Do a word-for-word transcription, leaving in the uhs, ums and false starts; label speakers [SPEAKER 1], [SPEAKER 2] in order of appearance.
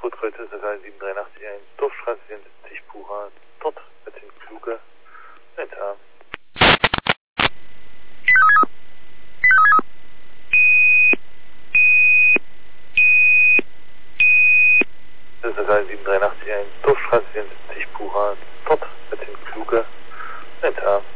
[SPEAKER 1] Rotkreuzer Sagal sieben drei acht eins, Dorfstraße vierundsiebzig, Pura, dort mit den Kluge, Wetter. Sagal sieben drei acht eins, Dorfstraße vierundsiebzig, Pura, dort mit den Kluge, Wetter.